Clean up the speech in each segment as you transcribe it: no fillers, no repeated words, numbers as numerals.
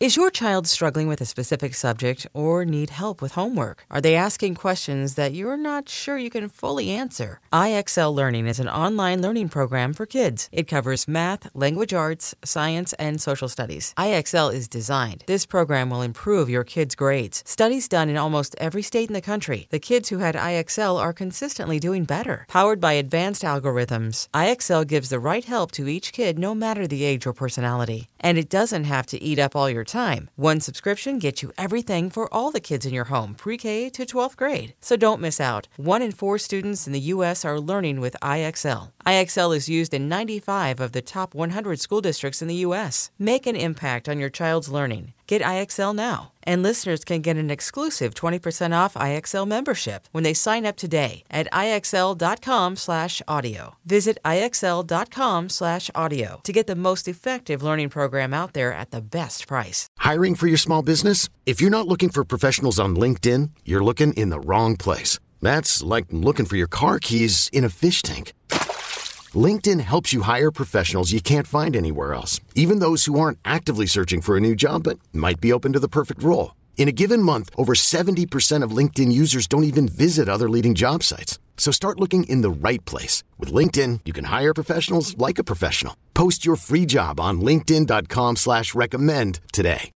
Is your child struggling with a specific subject or need help with homework? Are they asking questions that you're not sure you can fully answer? IXL Learning is an online learning program for kids. It covers math, language arts, science, and social studies. IXL is designed. This program will improve your kids' grades. Studies done in almost every state in the country. The kids who had IXL are consistently doing better. Powered by advanced algorithms, IXL gives the right help to each kid no matter the age or personality. And it doesn't have to eat up all your time. One subscription gets you everything for all the kids in your home, pre-K to 12th grade. So don't miss out. 1 in 4 students in the U.S. are learning with IXL. IXL is used in 95 of the top 100 school districts in the U.S. Make an impact on your child's learning. Get IXL now. And listeners can get an exclusive 20% off IXL membership when they sign up today at IXL.com/audio. Visit IXL.com/audio to get the most effective learning program out there at the best price. Hiring for your small business? If you're not looking for professionals on LinkedIn, you're looking in the wrong place. That's like looking for your car keys in a fish tank. LinkedIn helps you hire professionals you can't find anywhere else, even those who aren't actively searching for a new job but might be open to the perfect role. In a given month, over 70% of LinkedIn users don't even visit other leading job sites. So start looking in the right place. With LinkedIn, you can hire professionals like a professional. Post your free job on linkedin.com/recommend today.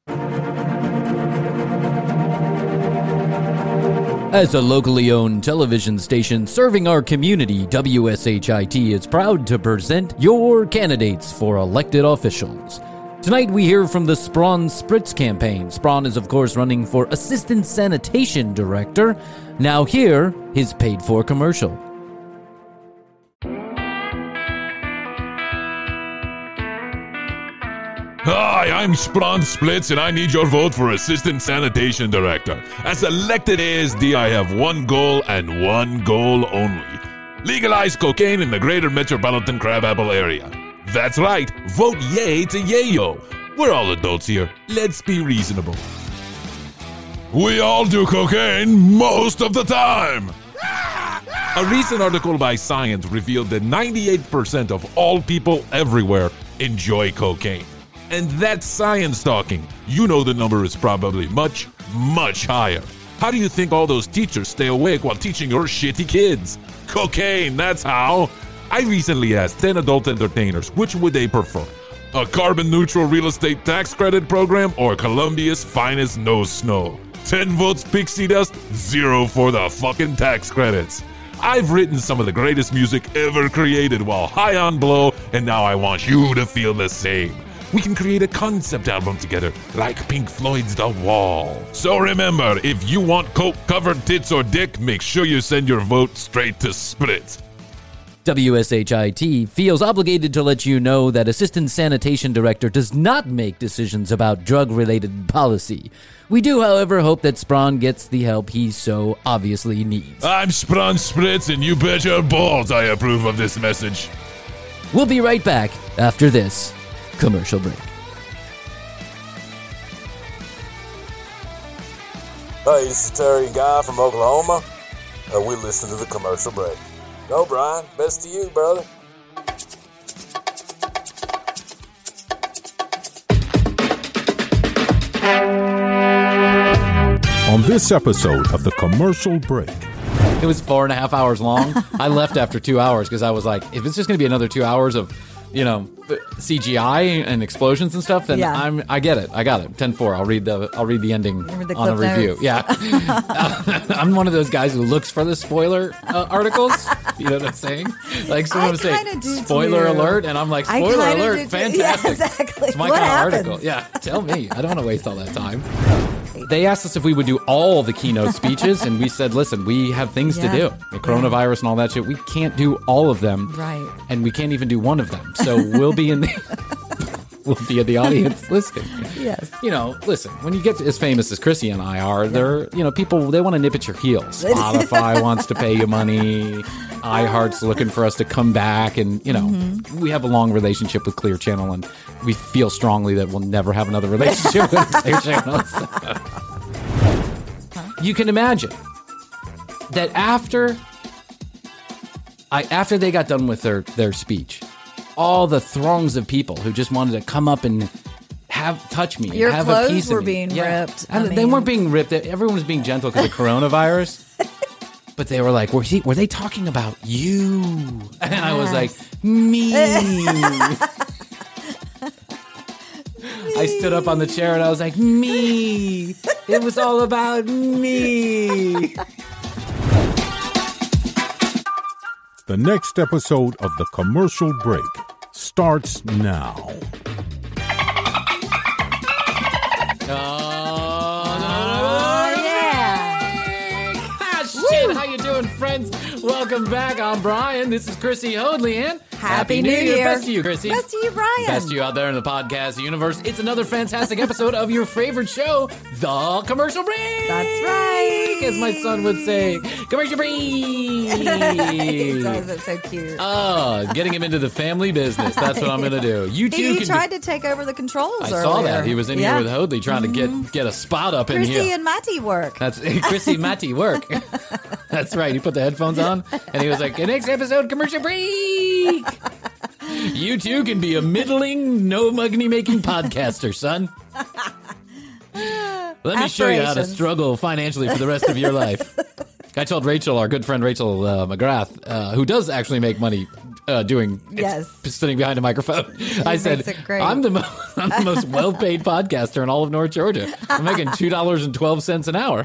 As a locally owned television station serving our community, WSHIT is proud to present your candidates for elected officials. Tonight we hear from the Sprawn Spritz campaign. Sprawn is, of course, running for Assistant Sanitation Director. Now hear his paid-for commercial. Hi, I'm Sprawn Splits, and I need your vote for Assistant Sanitation Director. As elected ASD, I have one goal and one goal only. Legalize cocaine in the greater metropolitan Crabapple area. That's right, vote yay to yayo. We're all adults here. Let's be reasonable. We all do cocaine most of the time. A recent article by Science revealed that 98% of all people everywhere enjoy cocaine. And that's science talking. You know the number is probably much, much higher. How do you think all those teachers stay awake while teaching your shitty kids? Cocaine, that's how. I recently asked 10 adult entertainers which would they prefer. A carbon-neutral real estate tax credit program or Columbia's finest no snow? 10 votes pixie dust, 0 for the fucking tax credits. I've written some of the greatest music ever created while high on blow, and now I want you to feel the same. We can create a concept album together, like Pink Floyd's The Wall. So remember, if you want coke-covered tits or dick, make sure you send your vote straight to Split. WSHIT feels obligated to let you know that Assistant Sanitation Director does not make decisions about drug-related policy. We do, however, hope that Sprawn gets the help he so obviously needs. I'm Sprawn Spritz, and you bet your balls I approve of this message. We'll be right back after this commercial break. Hey, this is Terry and Guy from Oklahoma. We listen to the commercial break. Go, Brian. Best to you, brother. On this episode of the commercial break. It was 4.5 hours long. I left after 2 hours because I was like, if it's just going to be another 2 hours of, CGI and explosions and stuff, then I get it. I got it. 10-4. I'll read the ending on a review. Notes. Yeah. I'm one of those guys who looks for the spoiler articles. You know what I'm saying? Like someone would say, spoiler alert, and I'm like, spoiler alert, fantastic. Yeah, exactly. It's my kind of article. Yeah, tell me. I don't want to waste all that time. They asked us if we would do all the keynote speeches, and we said, listen, we have things to do. The coronavirus and all that shit, we can't do all of them. Right. And we can't even do one of them. So we'll be in the audience listening. Yes. Listen, when you get as famous as Chrissy and I are, they're, people, they want to nip at your heels. Spotify wants to pay you money. iHeart's looking for us to come back. And, we have a long relationship with Clear Channel, and we feel strongly that we'll never have another relationship with Clear Channel. You can imagine that after they got done with their speech, all the throngs of people who just wanted to come up and touch me. Your have clothes a piece were of me. being ripped. They weren't being ripped. Everyone was being gentle because of coronavirus. But they were like, were they talking about you? And I was like, me. I stood up on the chair and I was like, me. It was all about me. The next episode of The Commercial Break starts now. How you doing, friends? Welcome back. I'm Brian. This is Chrissy Hoadley, and Happy New Year. Best to you, Chrissy. Best to you, Brian. Best to you out there in the podcast universe. It's another fantastic episode of your favorite show, The Commercial Break. That's right. As my son would say, Commercial Break. He does. It's so cute. Getting him into the family business. That's what I'm going to do. You too. He tried to take over the controls I earlier. saw that. He was in here with Hoadley trying to get a spot up in here. Chrissy and Matty work. That's Chrissy and Matty work. That's right. He put the headphones on, and he was like, next episode, Commercial Break. You too can be a middling, no money-making podcaster, son. Let me show you how to struggle financially for the rest of your life. I told Rachel, our good friend Rachel McGrath, who does actually make money sitting behind a microphone. I said, I'm the most well-paid podcaster in all of North Georgia. I'm making $2.12 an hour.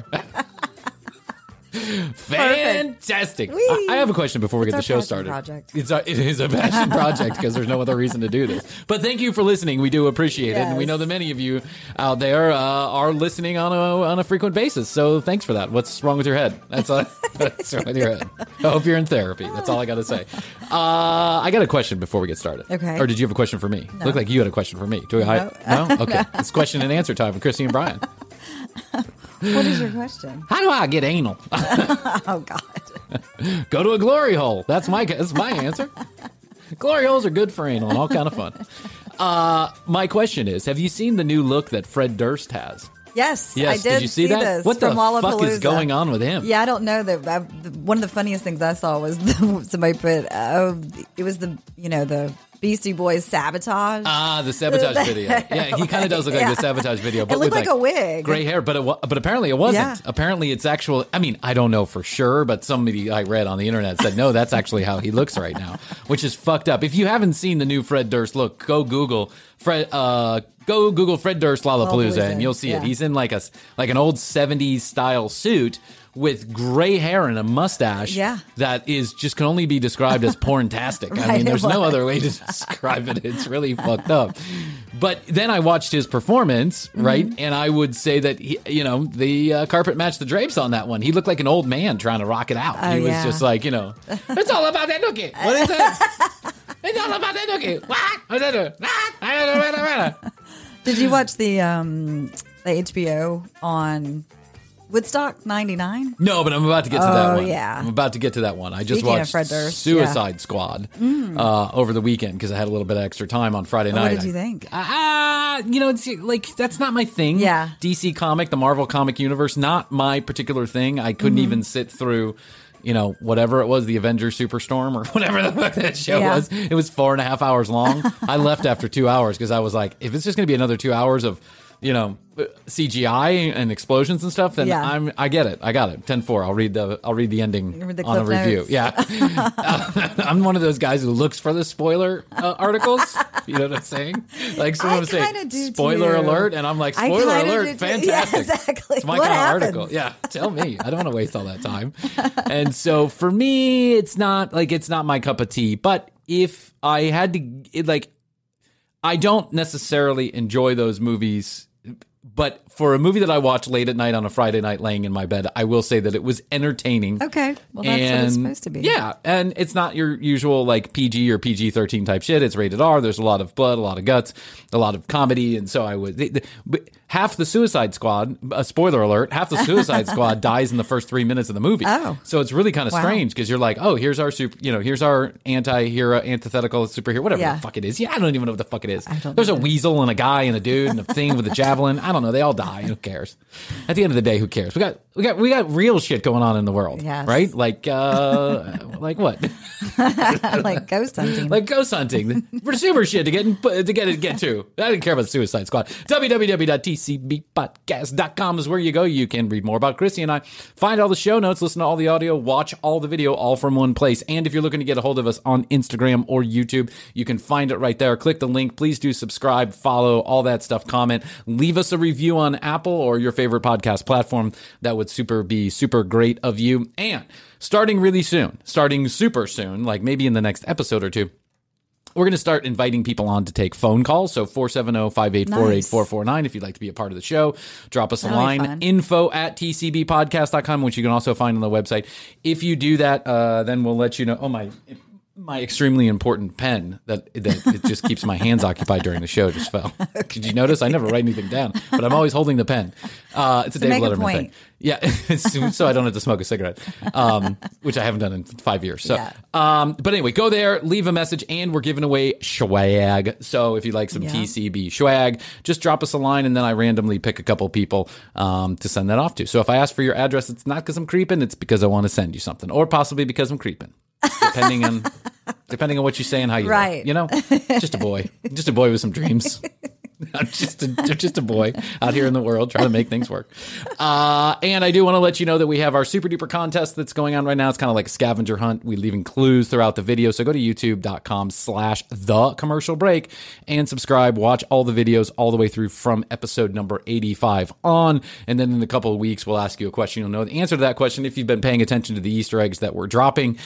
Fantastic. I have a question before we get the show started. It is a passion project because there's no other reason to do this. But thank you for listening. We do appreciate it. And we know that many of you out there are listening on a frequent basis. So thanks for that. What's wrong with your head? That's wrong with your head. I hope you're in therapy. That's all I got to say. I got a question before we get started. Okay. Or did you have a question for me? No. Looked like you had a question for me. No? Okay. It's question and answer time with Chrissy and Brian. What is your question? How do I get anal? Oh, God. Go to a glory hole. That's my answer. Glory holes are good for anal and all kind of fun. My question is, have you seen the new look that Fred Durst has? Yes, I did you see that? this what the from Lollapalooza. Fuck is going on with him? Yeah, I don't know. One of the funniest things I saw was somebody put, it was the Beastie Boys Sabotage. The Sabotage video. Yeah, he kind of does look like the Sabotage video. But it looked with like a wig. Gray hair, but apparently it wasn't. Yeah. Apparently it's actual. I mean, I don't know for sure, but somebody I read on the internet said, no, that's actually how he looks right now, which is fucked up. If you haven't seen the new Fred Durst look, go Google Fred Durst Lollapalooza and you'll see it. He's in like an old 70s style suit with gray hair and a mustache that is just can only be described as porntastic. Right, I mean, there's no other way to describe it. It's really fucked up. But then I watched his performance, right? And I would say that, the carpet matched the drapes on that one. He looked like an old man trying to rock it out. He was just like, it's all about that nookie. What is that? It's all about that nookie. What? Did you watch the HBO on Woodstock 99? No, but I'm about to get to that one. Oh, yeah. I'm about to get to that one. I just Speaking of watched Fred Durst, Suicide Squad over the weekend because I had a little bit of extra time on Friday night. What did you think? It's like that's not my thing. Yeah. DC comic, the Marvel comic universe, not my particular thing. I couldn't even sit through whatever it was, the Avengers Superstorm or whatever the fuck that show was. It was 4.5 hours long. I left after 2 hours because I was like, if it's just going to be another 2 hours of, CGI and explosions and stuff, then I get it. I got it. 10-4. I'll read the ending on a review. Notes. Yeah. I'm one of those guys who looks for the spoiler articles. You know what I'm saying? Like someone would say, spoiler alert, and I'm like, spoiler alert, fantastic. Yeah, exactly. It's my what kind happens? of article. Yeah, tell me. I don't want to waste all that time. And so for me, it's not my cup of tea. But if I had to, I don't necessarily enjoy those movies. But for a movie that I watched late at night on a Friday night laying in my bed, I will say that it was entertaining. Okay. Well, that's what it's supposed to be. Yeah. And it's not your usual PG or PG-13 type shit. It's rated R. There's a lot of blood, a lot of guts, a lot of comedy. And so I would... half the Suicide Squad, spoiler alert, half the Suicide Squad dies in the first 3 minutes of the movie. Oh. So it's really kind of strange because you're like, oh, here's our here's our anti-hero, antithetical superhero, whatever the fuck it is. Yeah, I don't even know what the fuck it is. There's a weasel and a guy and a dude and a thing with a javelin. I don't know. They all die. Who cares? At the end of the day, who cares? We got We got real shit going on in the world, Yes. right? Like what? Like ghost hunting. Like ghost hunting. For super shit to get to. I didn't care about the Suicide Squad. www.tcbpodcast.com is where you go. You can read more about Chrissy and I. Find all the show notes, listen to all the audio, watch all the video, all from one place. And if you're looking to get a hold of us on Instagram or YouTube, you can find it right there. Click the link. Please do subscribe, follow, all that stuff. Comment. Leave us a review on Apple or your favorite podcast platform. That would be super great of you. And starting super soon, like maybe in the next episode or two, we're going to start inviting people on to take phone calls. So 470-584-8449 if you'd like to be a part of the show. Drop us a line, info@tcbpodcast.com, which you can also find on the website. If you do that, then we'll let you know. Oh, my extremely important pen that it just keeps my hands occupied during the show just fell. Did you notice? I never write anything down, but I'm always holding the pen. It's a Dave Letterman thing. Yeah, so I don't have to smoke a cigarette, which I haven't done in 5 years. So, yeah. But anyway, go there, leave a message, and we're giving away swag. So if you'd like some TCB swag, just drop us a line, and then I randomly pick a couple people to send that off to. So if I ask for your address, it's not because I'm creeping, it's because I want to send you something, or possibly because I'm creeping. Depending on what you say and how you right. Look, you know, just a boy with some dreams. I'm just a boy out here in the world trying to make things work. And I do want to let you know that we have our super duper contest that's going on right now. It's kind of like a scavenger hunt. We're leaving clues throughout the video. So go to youtube.com/thecommercialbreak and subscribe. Watch all the videos all the way through from episode number 85 on. And then in a couple of weeks, we'll ask you a question. You'll know the answer to that question if you've been paying attention to the Easter eggs that we're dropping.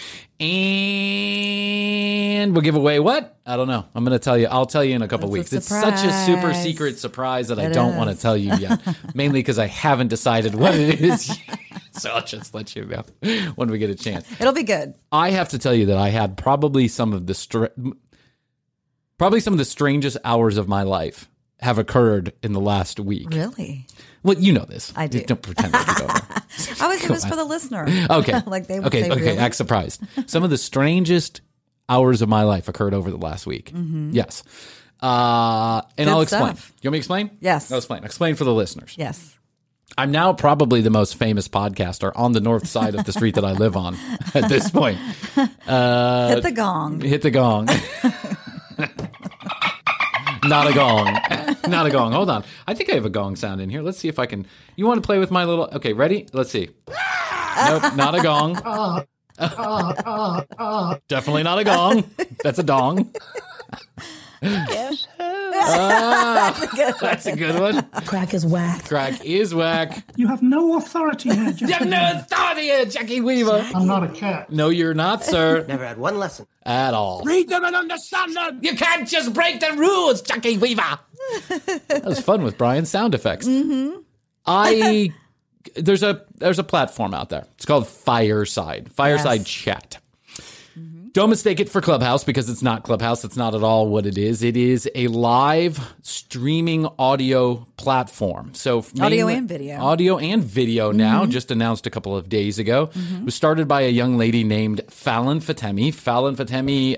And we'll give away what? I don't know. I'm going to tell you. I'll tell you in a couple weeks. It's such a super secret surprise that I don't want to tell you yet. Mainly because I haven't decided what it is yet. So I'll just let you know when we get a chance. It'll be good. I have to tell you that I had probably some of the strangest hours of my life have occurred in the last week. Really? Well, you know this. I do. Don't pretend like you don't know. It was for the listener. Okay. Like they would say, okay. really? Act surprised. Some of the strangest hours of my life occurred over the last week. Mm-hmm. Yes. And good I'll explain. Stuff. You want me to explain? Yes. I'll explain. Explain for the listeners. Yes. I'm now probably the most famous podcaster on the north side of the street that I live on at this point. Hit the gong. Hit the gong. Not a gong. Not a gong. Hold on. I think I have a gong sound in here. Let's see if I can. You want to play with my little. Okay, ready? Let's see. Nope, not a gong. Definitely not a gong. That's a dong. Yes. That's a good one. Crack is whack. Crack is whack. You have no authority here, Jackie. You have no authority here, Jackie Weaver. I'm not a cat. No, you're not, sir. Never had one lesson. At all. Read them and understand them. You can't just break the rules, Jackie Weaver. That was fun with Brian's sound effects. Mm-hmm. There's a platform out there. It's called Fireside. Fireside Chat. Don't mistake it for Clubhouse because it's not Clubhouse. It's not at all what it is. It is a live streaming audio platform. So audio and video. Audio and video now, just announced a couple of days ago. It was started by a young lady named Fallon Fatemi. Fallon Fatemi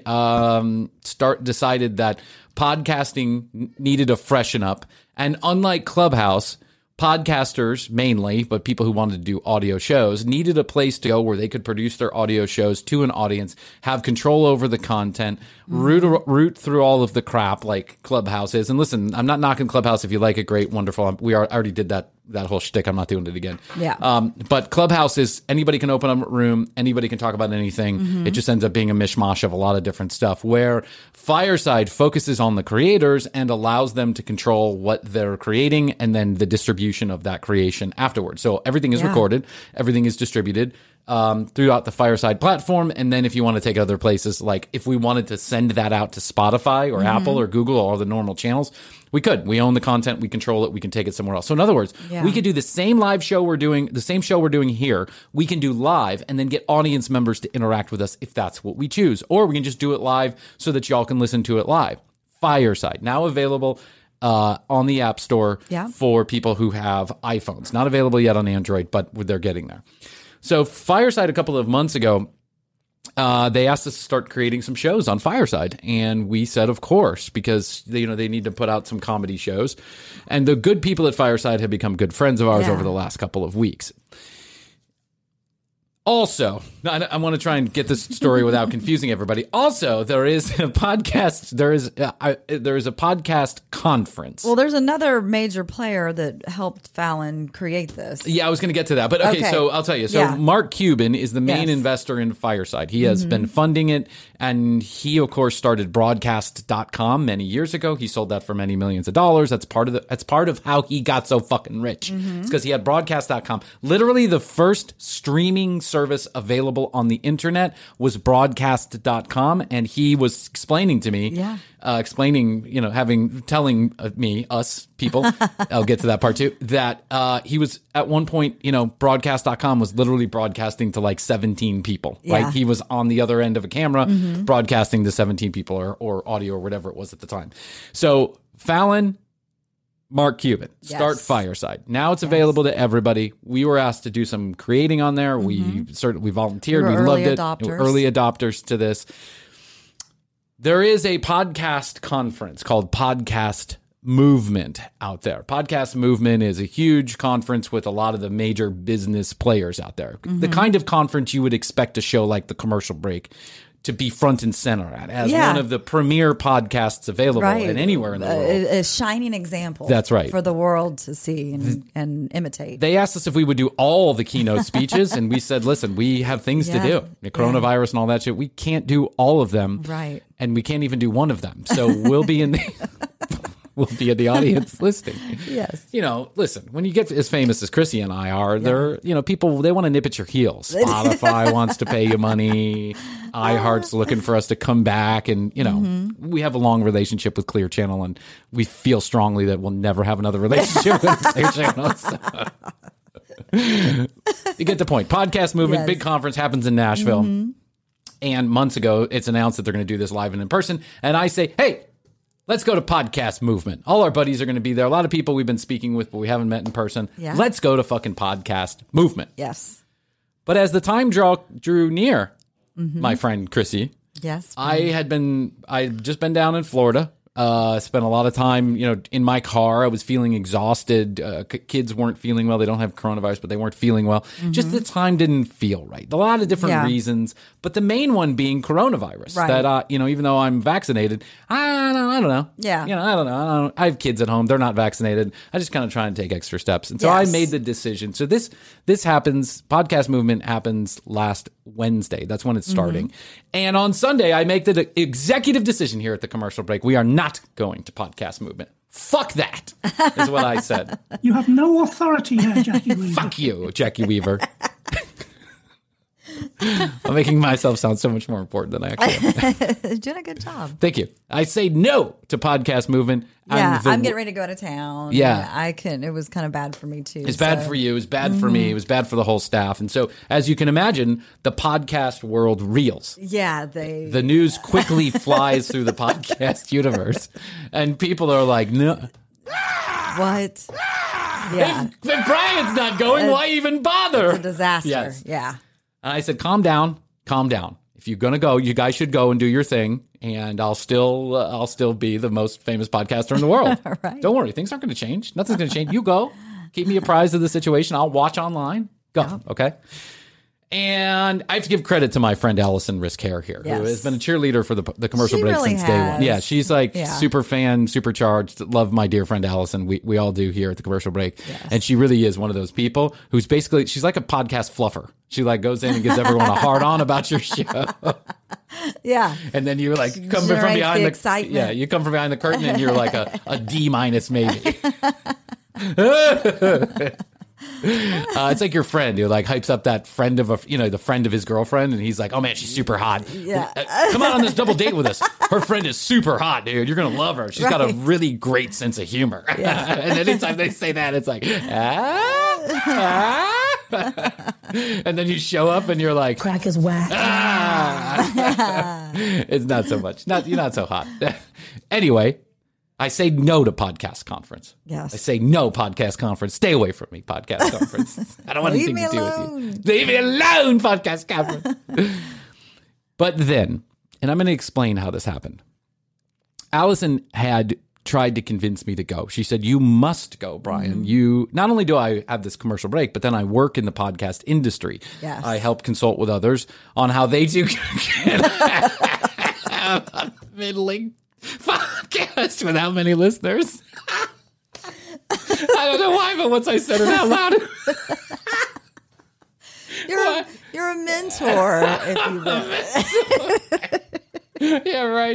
decided that podcasting needed a freshen up. And unlike Clubhouse, podcasters mainly, but people who wanted to do audio shows, needed a place to go where they could produce their audio shows to an audience, have control over the content, root through all of the crap like Clubhouse is. And listen, I'm not knocking Clubhouse. If you like it, great, wonderful. I already did that whole shtick. I'm not doing it again. Yeah. But Clubhouse is anybody can open up a room, anybody can talk about anything. It just ends up being a mishmash of a lot of different stuff, where Fireside focuses on the creators and allows them to control what they're creating and then the distribution of that creation afterwards. So everything is recorded, everything is distributed throughout the Fireside platform. And then if you want to take other places, like if we wanted to send that out to Spotify or Apple or Google or all the normal channels, we could. We own the content. We control it. We can take it somewhere else. So in other words, we could do the same live show we're doing, the same show we're doing here. We can do live and then get audience members to interact with us if that's what we choose. Or we can just do it live so that y'all can listen to it live. Fireside, now available on the App Store for people who have iPhones. Not available yet on Android, but they're getting there. So Fireside, a couple of months ago, they asked us to start creating some shows on Fireside, and we said, of course, because they need to put out some comedy shows, and the good people at Fireside have become good friends of ours over the last couple of weeks. Also, I want to try and get this story without confusing everybody. Also, there is a podcast. There is a podcast conference. Well, there's another major player that helped Fallon create this. Yeah, I was going to get to that. But okay, so I'll tell you. So Mark Cuban is the main investor in Fireside. He has been funding it, and he, of course, started Broadcast.com many years ago. He sold that for many millions of dollars. That's part of how he got so fucking rich. It's because he had Broadcast.com. Literally, the first streaming service available on the internet was Broadcast.com, and he was explaining to me, telling us people, I'll get to that part too, that he was at one point, Broadcast.com was literally broadcasting to like 17 people. Right? He was on the other end of a camera broadcasting to 17 people or audio or whatever it was at the time. So Fallon, Mark Cuban, start Fireside. Now it's available to everybody. We were asked to do some creating on there. We volunteered. We loved it. Early adopters to this. There is a podcast conference called Podcast Movement out there. Podcast Movement is a huge conference with a lot of the major business players out there. The kind of conference you would expect a show like The Commercial Break to be front and center at as one of the premier podcasts available and anywhere in the world. A shining example. That's right. For the world to see and imitate. They asked us if we would do all the keynote speeches, and we said, listen, we have things to do. The coronavirus and all that shit. We can't do all of them. Right. And we can't even do one of them. So we'll be in the... We'll be in the audience listening. Yes. Listen, when you get as famous as Chrissy and I are, they're, people, they want to nip at your heels. Spotify wants to pay you money. iHeart's looking for us to come back. And, we have a long relationship with Clear Channel, and we feel strongly that we'll never have another relationship with Clear Channel. So. You get the point. Podcast Movement, big conference happens in Nashville. And months ago, it's announced that they're going to do this live and in person. And I say, hey, let's go to Podcast Movement. All our buddies are going to be there. A lot of people we've been speaking with, but we haven't met in person. Yeah. Let's go to fucking Podcast Movement. Yes. But as the time drew near, my friend Chrissy, I'd just been down in Florida. Spent a lot of time, in my car. I was feeling exhausted. Kids weren't feeling well. They don't have coronavirus, but they weren't feeling well. Just the time didn't feel right. A lot of different reasons, but the main one being coronavirus. Right. That, even though I'm vaccinated, I don't know. Yeah. I don't know. I have kids at home. They're not vaccinated. I just kind of try and take extra steps. And so I made the decision. So this happens, Podcast Movement happens last Wednesday. That's when it's starting. And on Sunday, I make the executive decision here at the Commercial Break. We are not going to Podcast Movement. Fuck that, is what I said. You have no authority here, Jackie Weaver. Fuck you, Jackie Weaver. I'm making myself sound so much more important than I actually am. Doing a good job. Thank you. I say no to Podcast Movement. Yeah, I'm getting ready to go out of town. Yeah. It was kind of bad for me too. It's bad for you. It was bad for me. It was bad for the whole staff. And so, as you can imagine, the podcast world reels. Yeah, the news quickly flies through the podcast universe. And people are like, no. What? Yeah. If Brian's not going, why even bother? It's a disaster. Yes. Yeah. And I said, calm down. If you're going to go, you guys should go and do your thing. And I'll still be the most famous podcaster in the world. Right. Don't worry. Things aren't going to change. Nothing's going to change. You go. Keep me apprised of the situation. I'll watch online. Go. Yeah. Okay. And I have to give credit to my friend Allison Risk-Hare here, who has been a cheerleader for the Commercial Break since day one. Yeah, she's super fan, supercharged. Love my dear friend Allison. We all do here at the Commercial Break. Yes. And she really is one of those people who's basically, she's like a podcast fluffer. She goes in and gives everyone a hard on about your show. Yeah. And then you're like, come from behind the excitement. Yeah, you come from behind the curtain and you're like a D- maybe. It's like your friend who hypes up that friend of the friend of his girlfriend, and he's like, oh man, she's super hot. Yeah. Come on this double date with us. Her friend is super hot, dude. You're gonna love her. She's got a really great sense of humor. Yeah. And anytime they say that, it's like, and then you show up and you're like, crack is whack. It's not so much. You're not so hot. Anyway. I say no to podcast conference. Yes. I say no podcast conference. Stay away from me, podcast conference. I don't want anything to do with you. Leave me alone, podcast conference. But then, and I'm going to explain how this happened. Allison had tried to convince me to go. She said, you must go, Brian. You not only do I have this commercial break, but then I work in the podcast industry. Yes. I help consult with others on how they do a middling podcast with how many listeners. I don't know why, but once I said it out loud. You're a mentor, if you will. Yeah, right.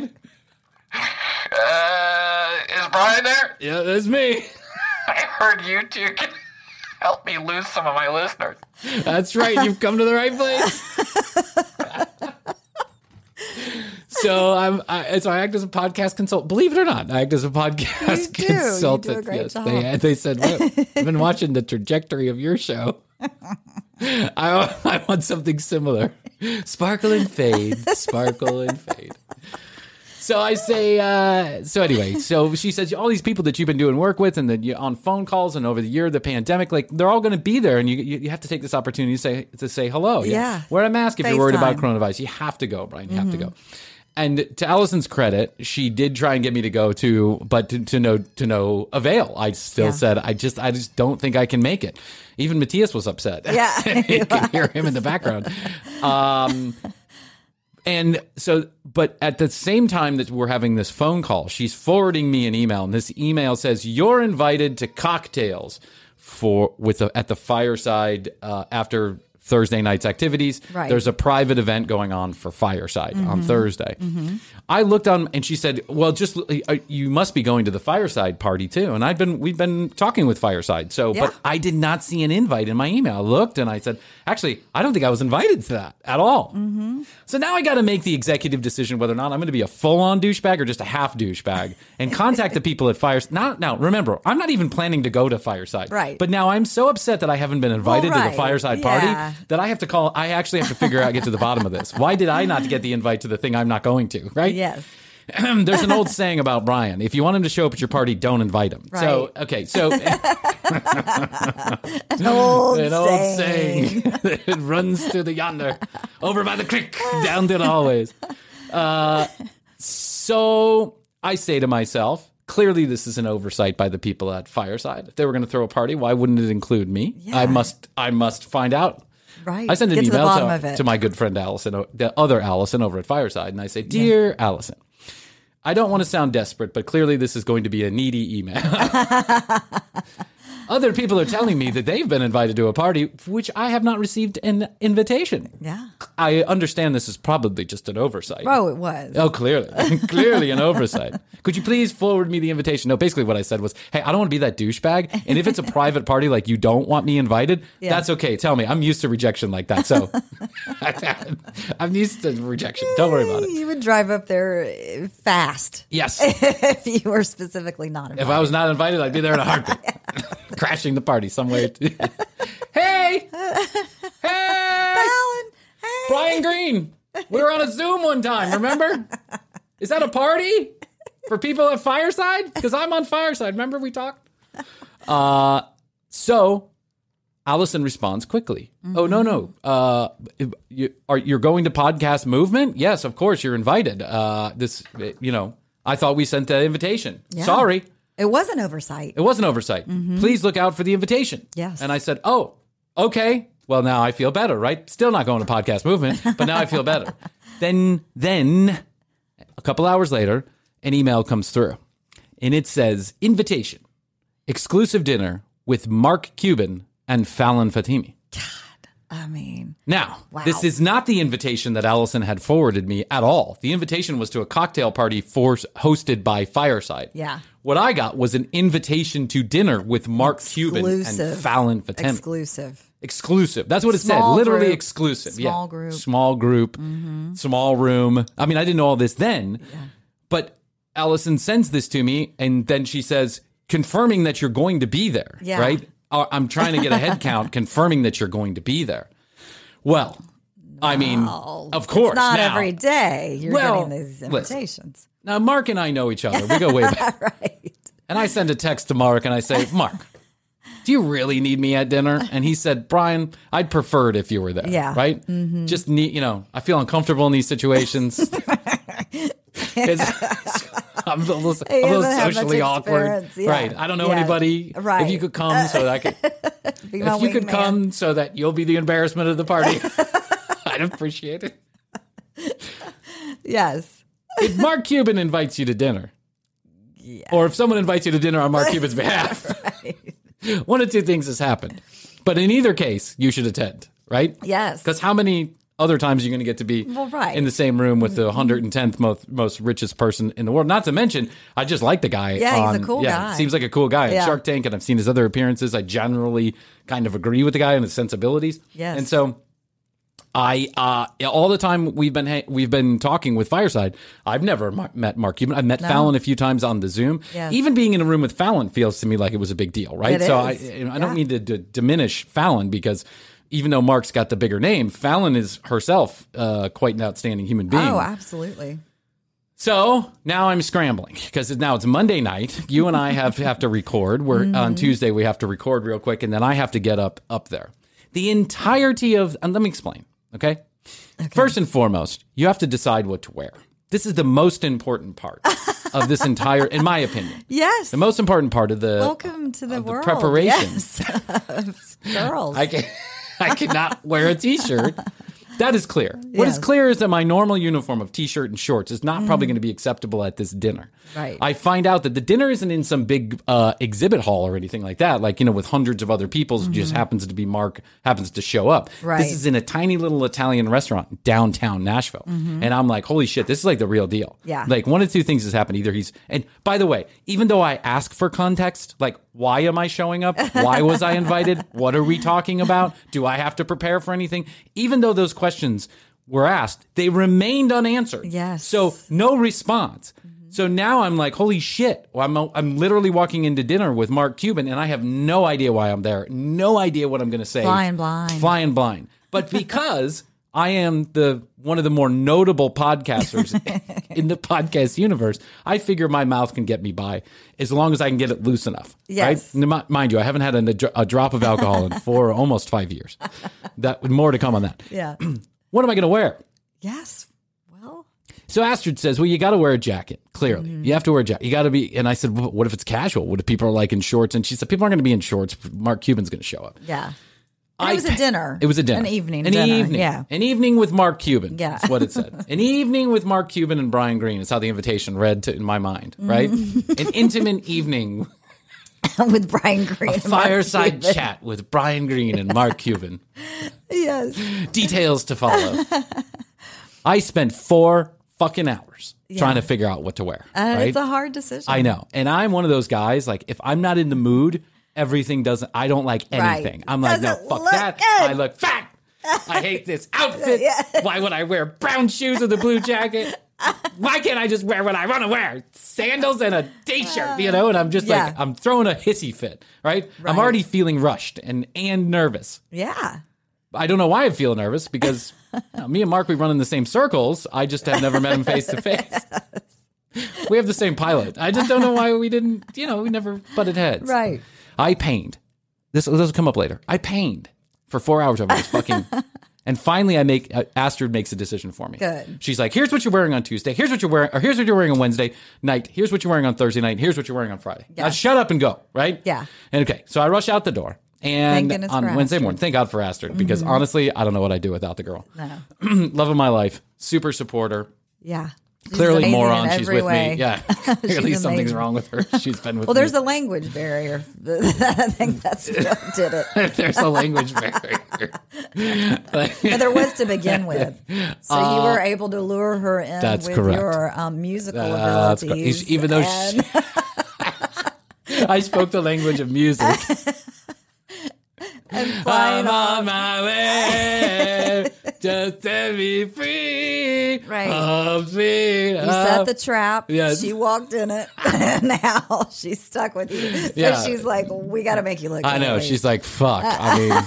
Is Brian there? Yeah, that's me. I heard you two can help me lose some of my listeners. That's right. You've come to the right place. So I act as a podcast consultant. Believe it or not, I act as a podcast consultant. You do a great job. They said, well, I've been watching the trajectory of your show. I want something similar. Sparkle and fade. Sparkle and fade. So I say, so anyway, so she says, all these people that you've been doing work with and that you on phone calls and over the year of the pandemic, like they're all going to be there. And you have to take this opportunity to say hello. Yeah. Wear a mask if you're worried about FaceTime. coronavirus. You have to go, Brian. You have to go. And to Allison's credit, she did try and get me to go too, but to no avail. I still said, I just don't think I can make it. Even Matthias was upset. Yeah. You can hear him in the background. And so, but at the same time that we're having this phone call, she's forwarding me an email, and this email says, you're invited to cocktails at the Fireside after Thursday night's activities. Right. There's a private event going on for Fireside on Thursday. I looked on, and she said, well, just you must be going to the Fireside party too. And we've been talking with Fireside. So, but I did not see an invite in my email. I looked and I said, actually, I don't think I was invited to that at all. So now I got to make the executive decision whether or not I'm going to be a full-on douchebag or just a half douchebag and contact the people at Fireside. Now, remember, I'm not even planning to go to Fireside. Right. But now I'm so upset that I haven't been invited to the Fireside party that I actually have to get to the bottom of this. Why did I not get the invite to the thing I'm not going to, right? Yes. There's an old saying about Brian. If you want him to show up at your party, don't invite him. Right. So, okay. So, An old saying. It runs to the yonder, over by the creek, down to the hallways. So I say to myself, clearly this is an oversight by the people at Fireside. If they were going to throw a party, why wouldn't it include me? Yeah. I must find out. Right. I send an Get to the email bottom of it. to my good friend Allison, the other Allison over at Fireside, and I say, Dear Allison, I don't want to sound desperate, but clearly this is going to be a needy email. Other people are telling me that they've been invited to a party, which I have not received an invitation. Yeah. I understand this is probably just an oversight. Oh, it was. Oh, clearly. Clearly an oversight. Could you please forward me the invitation? No, basically what I said was, hey, I don't want to be that douchebag. And if it's a private party, like you don't want me invited, that's okay. Tell me. I'm used to rejection like that. So I'm used to rejection. Don't worry about it. You would drive up there fast. Yes. If you were specifically not invited. If I was not invited, I'd be there in a heartbeat. Crashing the party somewhere. Hey! Alan, hey. Brian Green! We were on a Zoom one time, remember? Is that a party for people at Fireside? Because I'm on Fireside. Remember we talked? So Allison responds quickly. Oh, no. You're going to Podcast Movement? Yes, of course, you're invited. I thought we sent that invitation. Yeah. Sorry. It was an oversight. It was an oversight. Please look out for the invitation. Yes. And I said, oh, okay. Well, now I feel better, right? Still not going to Podcast Movement, but now I feel better. Then a couple hours later, an email comes through. And it says, invitation, exclusive dinner with Mark Cuban and Fallon Fatimi. Now, wow. This is not the invitation that Allison had forwarded me at all. The invitation was to a cocktail party hosted by Fireside. Yeah. What I got was an invitation to dinner with Mark Cuban and Fallon Fatemi. Exclusive. That's what it said. Literally group. exclusive. Small group. Small group. Small room. I mean, I didn't know all this then, but Allison sends this to me, and then she says, confirming that you're going to be there, right? I'm trying to get a head count confirming that you're going to be there. Well, I mean, of course. It's not now, every day you're getting these invitations. Listen, now, Mark and I know each other. We go way back. Right. And I send a text to Mark and I say, Mark, do you really need me at dinner? And he said, Brian, I'd prefer it if you were there. Yeah. Right? Just need, I feel uncomfortable in these situations. I'm a little He doesn't have much socially awkward. experience. Yeah. Right. I don't know Yeah. anybody. Right. If you could come so that I could, Be my if you could wingman. come so that you'll be the embarrassment of the party, I'd appreciate it. Yes. If Mark Cuban invites you to dinner, or if someone invites you to dinner on Mark Cuban's behalf, one of two things has happened. But in either case, you should attend, right? Yes. Because how many other times are you going to get to be in the same room with the 110th most richest person in the world? Not to mention, I just like the guy. Yeah, he's a cool guy. Seems like a cool guy. Yeah. At Shark Tank, and I've seen his other appearances. I generally kind of agree with the guy and his sensibilities. Yes. And so I all the time we've been talking with Fireside, I've never met Mark Cuban. I've met Fallon a few times on the Zoom. Yes. Even being in a room with Fallon feels to me like it was a big deal, right? It So is. I don't need to diminish Fallon, because even though Mark's got the bigger name, Fallon is herself quite an outstanding human being. Oh, absolutely. So now I'm scrambling because now it's Monday night. You and I have to record. We're on Tuesday. We have to record real quick, and then I have to get up there. The entirety of, and let me explain. Okay? First and foremost, you have to decide what to wear. This is the most important part of this entire, in my opinion. Yes. The most important part of the Welcome to the world. preparation. Yes. Girls. I cannot wear a t-shirt. That is clear. What is clear is that my normal uniform of t-shirt and shorts is not probably going to be acceptable at this dinner. Right. I find out that the dinner isn't in some big exhibit hall or anything like that, like, with hundreds of other people. Just happens to be Mark, happens to show up. Right. This is in a tiny little Italian restaurant in downtown Nashville. And I'm like, holy shit, this is like the real deal. Yeah. Like, one of two things has happened. Either and by the way, even though I ask for context, like, why am I showing up? Why was I invited? What are we talking about? Do I have to prepare for anything? Even though those questions were asked, they remained unanswered. Yes. So no response. So now I'm like, holy shit. Well, I'm literally walking into dinner with Mark Cuban, and I have no idea why I'm there. No idea what I'm going to say. Flying blind. But because I am one of the more notable podcasters in the podcast universe, I figure my mouth can get me by as long as I can get it loose enough. Yes. Right? Mind you, I haven't had a drop of alcohol in almost 5 years. More to come on that. Yeah. What am I going to wear? Yes. Well. So Astrid says, well, you got to wear a jacket. Clearly, you have to wear a jacket. You got to be. And I said, well, what if it's casual? What if people are like in shorts? And she said, people aren't going to be in shorts. Mark Cuban's going to show up. Yeah. It was a dinner. It was a dinner. An evening. Yeah. An evening with Mark Cuban. Yeah. That's what it said. An evening with Mark Cuban and Brian Green is how the invitation read in my mind, right? An intimate evening. With Brian Green. A fireside chat with Brian Green and Mark Cuban. Yes. Details to follow. I spent 4 fucking hours trying to figure out what to wear. Right? It's a hard decision. I know. And I'm one of those guys, like, if I'm not in the mood, everything doesn't, I don't like anything. Right. I'm like, no, Doesn't fuck look that. good. I look fat. I hate this outfit. Yeah. Why would I wear brown shoes with a blue jacket? Why can't I just wear what I want to wear? Sandals and a t-shirt, And I'm just like, I'm throwing a hissy fit, right? I'm already feeling rushed and nervous. Yeah. I don't know why I feel nervous because me and Mark, we run in the same circles. I just have never met him face to face. We have the same pilot. I just don't know why we didn't, we never butted heads. Right. I pained. This will come up later. I pained for 4 hours over this fucking... And finally, Astrid makes a decision for me. Good. She's like, here's what you're wearing on Tuesday. Here's what you're wearing, or here's what you're wearing on Wednesday night. Here's what you're wearing on Thursday night. Here's what you're wearing on Friday. Yeah. Now shut up and go, right? Yeah. And okay, so I rush out the door. And Thank goodness on for Wednesday Astrid. morning, thank God for Astrid, because honestly, I don't know what I'd do without the girl. No. Love of my life, super supporter. Yeah. She's Clearly amazing moron. in She's every with way. me. Yeah. Clearly She's something's amazing. wrong with her. She's been with Well, me. there's a language barrier. I think that's what did it. There's a language barrier. And there was to begin with. So you were able to lure her in That's with correct. your musical That's abilities. correct. Even though and- I spoke the language of music. and flying I'm off. on my way. Just set me free. Right. You You set the trap. Yes. She walked in it. And now she's stuck with you. So Yeah. she's like, we got to make you look I know. good. She's like, fuck. I mean,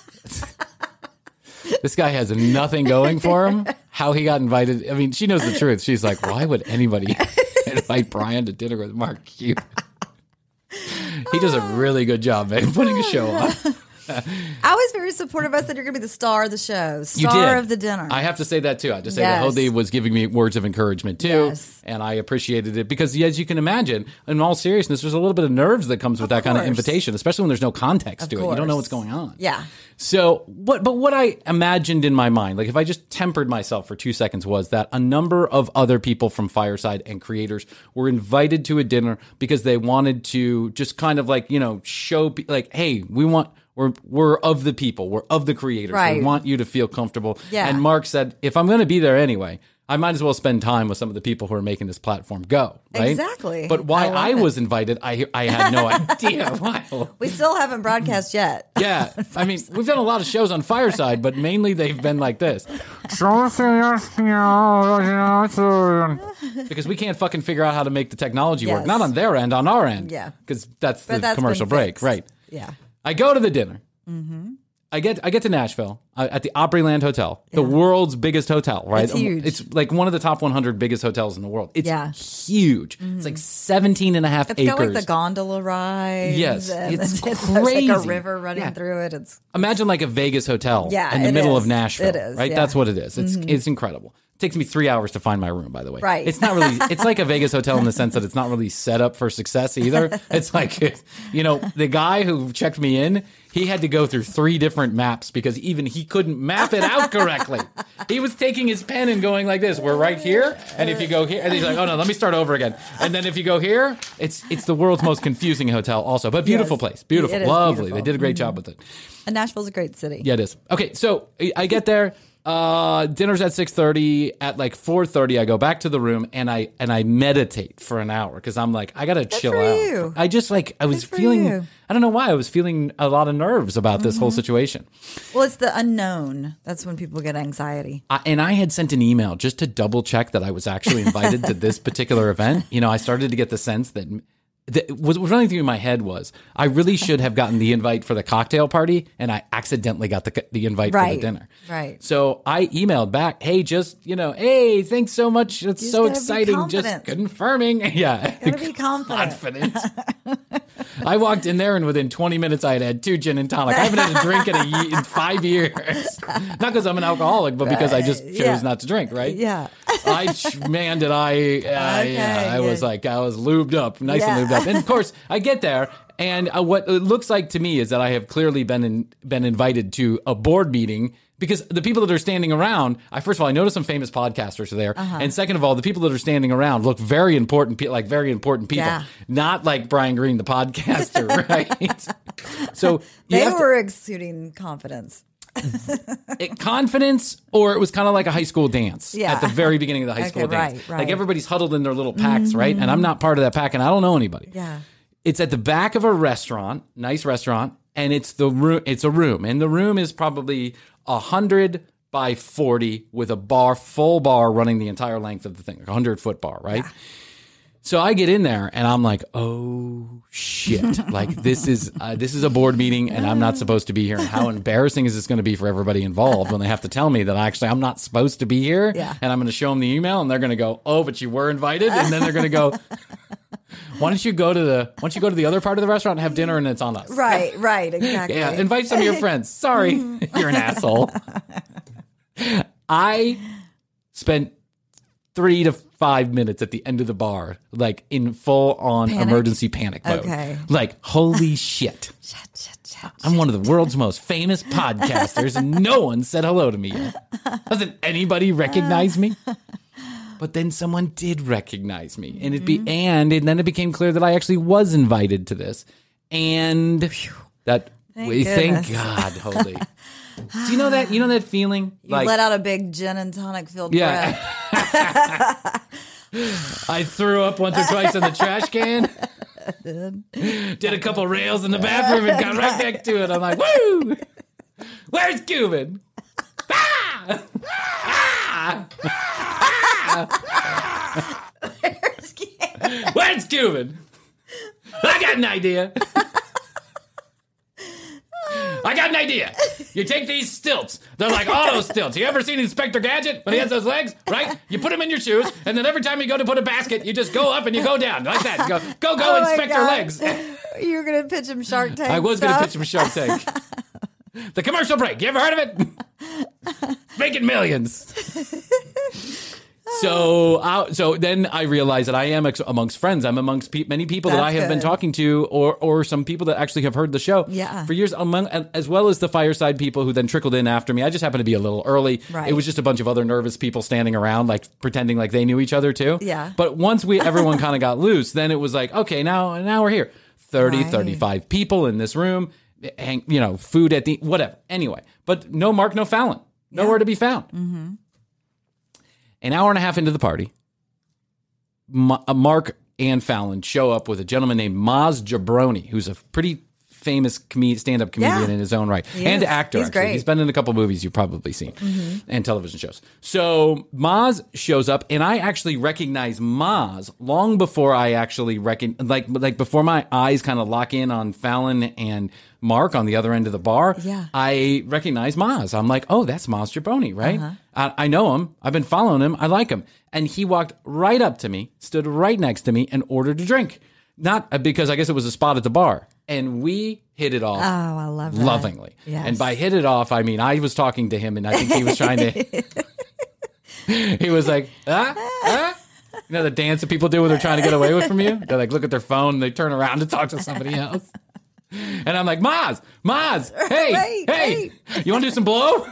this guy has nothing going for him. How he got invited. I mean, she knows the truth. She's like, why would anybody invite Brian to dinner with Mark Cuban? He does a really good job, man, putting a show on. I was very supportive. I said you're going to be the star of the show, You star did. of the dinner. I have to say that too. I just say Yes. that Hody was giving me words of encouragement too, Yes. and I appreciated it because, as you can imagine, in all seriousness, there's a little bit of nerves that comes with that kind of course. invitation, especially when there's no context to it. You don't know course. what's going on. Yeah. So, what I imagined in my mind, like if I just tempered myself for 2 seconds, was that a number of other people from Fireside and creators were invited to a dinner because they wanted to just kind of like, show like, hey, we're of the people, we're of the creators. Right. We want you to feel comfortable. Yeah. And Mark said, if I'm going to be there anyway, I might as well spend time with some of the people who are making this platform go. Right? Exactly. But why I I love it. was invited, I had no idea. Why? We still haven't broadcast yet. Yeah, I mean, we've done a lot of shows on Fireside, but mainly they've been like this. Because we can't fucking figure out how to make the technology work. Yes. Not on their end, on our end. Yeah. Because that's But the that's commercial been break. fixed. Right. Yeah. I go to the dinner. I get to Nashville at the Opryland Hotel, the world's biggest hotel, right? It's huge. It's like one of the top 100 biggest hotels in the world. It's Yeah. huge. It's like 17 and a half It's acres. got like the gondola rides. Yes, and it's there's crazy. like a river running Yeah. through it. It's Imagine like a Vegas hotel Yeah, in the it middle is. of Nashville. It is, right? yeah. That's what it is. It's incredible. It takes me 3 hours to find my room, by the way. Right. It's not really, it's like a Vegas hotel in the sense that it's not really set up for success either. It's like, the guy who checked me in, he had to go through 3 different maps because even he couldn't map it out correctly. He was taking his pen and going like this, we're right here. And if you go here, and he's like, oh no, let me start over again. And then if you go here, it's the world's most confusing hotel also, but beautiful Yes. place. Beautiful. It is Lovely. beautiful. They did a great job with it. and Nashville's a great city. Yeah, it is. Okay, so I get there. Dinner's at 6:30. At like 4:30, I go back to the room and I meditate for an hour because I'm like, I gotta chill for out. you. I just like I was Good for feeling. you. I don't know why I was feeling a lot of nerves about this whole situation. Well, it's the unknown. That's when people get anxiety. And I had sent an email just to double check that I was actually invited to this particular event. I started to get the sense that what was running through my head was I really should have gotten the invite for the cocktail party, and I accidentally got the invite for the dinner. Right. So I emailed back, hey, hey, thanks so much. It's so gotta be exciting. Just confident. confirming. Yeah. Gotta be confident. I walked in there, and within 20 minutes, I had 2 gin and tonic. I haven't had a drink in 5 years. Not because I'm an alcoholic, but because I just chose Yeah. not to drink, right? Yeah. I was like, I was lubed up, nice and lubed up. And of course, I get there, and what it looks like to me is that I have clearly been invited to a board meeting because the people that are standing around, first of all, I noticed some famous podcasters are there. And second of all, the people that are standing around look very important, like very important people, Yeah. not like Brian Green, the podcaster, right? So They were exuding confidence. confidence, or it was kind of like a high school dance Yeah. at the very beginning of the high school dance. right. Like everybody's huddled in their little packs, right? And I'm not part of that pack, and I don't know anybody. Yeah. It's at the back of a restaurant, nice restaurant, and it's a room, and the room is probably 100 by 40 with a full bar running the entire length of the thing, like a 100-foot bar, right? Yeah. So I get in there and I'm like, oh shit! Like this is a board meeting and I'm not supposed to be here. And how embarrassing is this going to be for everybody involved when they have to tell me that I'm not supposed to be here? Yeah. And I'm going to show them the email and they're going to go, oh, but you were invited, and then they're going to go, why don't you go to the other part of the restaurant and have dinner and it's on us? Right, exactly. Yeah, invite some of your friends. Sorry, you're an asshole. I spent 3 to 5 minutes at the end of the bar, like in full-on emergency panic mode. Okay. Like, holy shit. I'm one of the world's most famous podcasters, and no one said hello to me yet. Doesn't anybody recognize me? But then someone did recognize me, and and then it became clear that I actually was invited to this, and thank God, holy. Do you know that feeling? You let out a big gin and tonic filled breath. I threw up once or twice in the trash can. Did a couple rails in the bathroom and got right back to it. I'm like, woo! Where's Cuban? Where's Cuban? I got an idea. You take these stilts. They're like auto stilts. You ever seen Inspector Gadget when he has those legs, right? You put them in your shoes, and then every time you go to put a basket, you just go up and you go down like that. You go, Oh Inspector Legs. You were going to pitch him Shark Tank I was going to stuff? pitch him Shark Tank. The commercial break. You ever heard of it? Making millions. So then I realized that I am amongst friends. I'm amongst many people that I have been talking to, or some people that actually have heard the show for years, as well as the fireside people who then trickled in after me. I just happened to be a little early. Right. It was just a bunch of other nervous people standing around, like pretending like they knew each other too. Yeah. But once everyone kind of got loose, then it was like, okay, now we're here. 35 people in this room, food at the, whatever. Anyway, but no Mark, no Fallon. Nowhere to be found. Mm-hmm. An hour and a half into the party, Mark and Fallon show up with a gentleman named Maz Jabroni, who's a pretty famous stand-up comedian in his own right. And actor, He's actually. great. He's been in a couple movies you've probably seen and television shows. So Maz shows up, and I actually recognize Maz long before I actually like before my eyes kind of lock in on Fallon and Mark on the other end of the bar. Yeah. I recognize Maz. I'm like, oh, that's Maz Jabroni, right? I know him. I've been following him. I like him. And he walked right up to me, stood right next to me, and ordered a drink. Not because I guess it was a spot at the bar. And we hit it off. Oh, I love that. Lovingly. Yes. And by hit it off, I mean, I was talking to him, and I think he was trying to... he was like, You know the dance that people do when they're trying to get away from you? They like look at their phone, and they turn around to talk to somebody else. And I'm like, Maz, hey, you want to do some blow?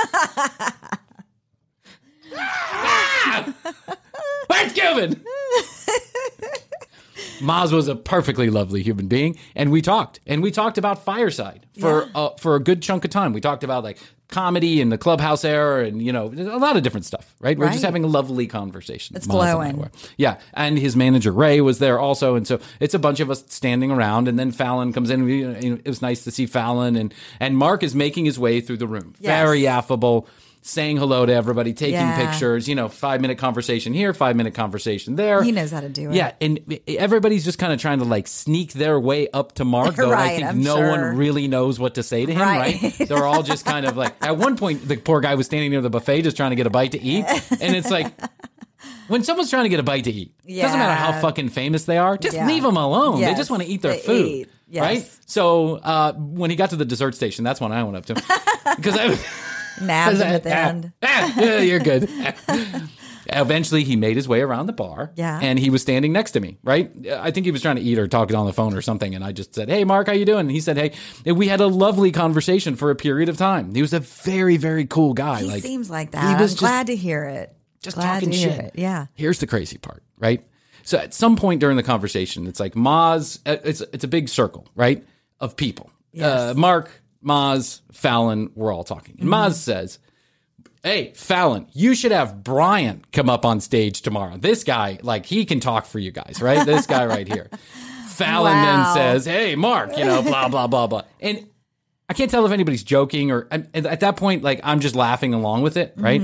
Where's Cuban? Maz was a perfectly lovely human being, and we talked about Fireside for a good chunk of time. We talked about like comedy and the Clubhouse era, and a lot of different stuff. Right? We're just having a lovely conversation. It's flowing. Yeah, and his manager Ray was there also, and so it's a bunch of us standing around. And then Fallon comes in. It was nice to see Fallon, and Mark is making his way through the room, very affable, saying hello to everybody, taking pictures, 5-minute conversation here, 5-minute conversation there. He knows how to do it. Yeah, and everybody's just kind of trying to like sneak their way up to Mark, though I think no one really knows what to say to him, right? They're all just kind of like, at one point, the poor guy was standing near the buffet just trying to get a bite to eat, and it's like, when someone's trying to get a bite to eat, it doesn't matter how fucking famous they are, just leave them alone. Yes. They just want to eat their food, right? So when he got to the dessert station, that's when I went up to him. Because I nabbed him at the end. Yeah, you're good. Eventually, he made his way around the bar, and he was standing next to me, right? I think he was trying to eat or talking on the phone or something, and I just said, hey, Mark, how you doing? And he said, hey. And we had a lovely conversation for a period of time. He was a very, very cool guy. He seems like that. I'm glad to hear it. Just glad talking to hear shit. It. Yeah. Here's the crazy part, right? So at some point during the conversation, it's like Maz, it's a big circle, right, of people. Yes. Mark, Maz, Fallon, we're all talking. And Maz says, hey, Fallon, you should have Brian come up on stage tomorrow. This guy, like, he can talk for you guys, right? This guy right here. Fallon then says, hey, Mark, blah, blah, blah, blah. And I can't tell if anybody's joking or at that point, like, I'm just laughing along with it, right?